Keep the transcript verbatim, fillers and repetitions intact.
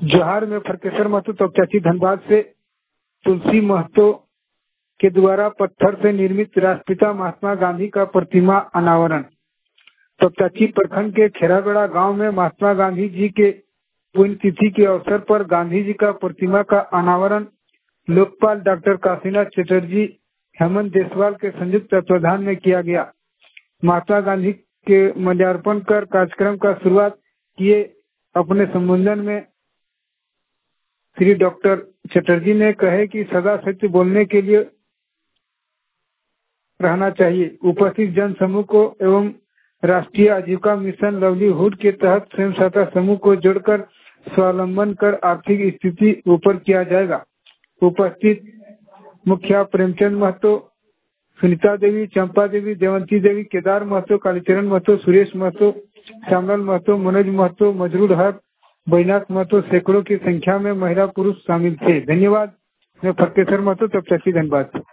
जोहार में फरकेश्वर महतो तोपचाची धनबाद से तुलसी महतो के द्वारा पत्थर से निर्मित राष्ट्रपिता महात्मा गांधी का प्रतिमा अनावरण। तोपचाची प्रखंड के खेरागड़ा गांव में महात्मा गांधी जी के पुण्यतिथि के अवसर पर गांधी जी का प्रतिमा का अनावरण लोकपाल डॉक्टर काशीनाथ चटर्जी हेमंत देसवाल के संयुक्त तत्वाधान में किया गया। महात्मा गांधी के माल्यार्पण कर कार्यक्रम का शुरुआत किए। अपने संबोधन में श्री डॉक्टर चटर्जी ने कहे कि सदा सत्य बोलने के लिए रहना चाहिए। उपस्थित जन समूह को एवं राष्ट्रीय आजीविका मिशन लवलीहुड के तहत स्वयं सहायता समूह को जोड़कर स्वावलंबन कर आर्थिक स्थिति ऊपर किया जाएगा। उपस्थित मुखिया प्रेमचंद महतो, सुनीता देवी, चंपा देवी, देवंती देवी, केदार महतो, कालीचरण महतो, सुरेश महतो, श्यामलाल महतो, मनोज महतो, मजरूर हक, बैनाथ महतो, सैकड़ों की संख्या में महिला पुरुष शामिल थे। धन्यवाद। मैं फरकेश्वर महतो तोपचाची धनबाद।